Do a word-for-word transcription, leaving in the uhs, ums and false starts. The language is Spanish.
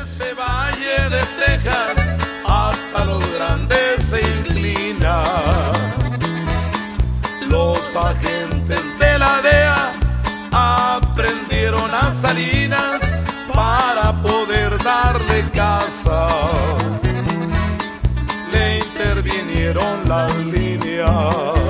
ese valle de Texas hasta los grandes se inclina. Los agentes de la D E A aprendieron a Salinas para poder darle casa. Le intervinieron las líneas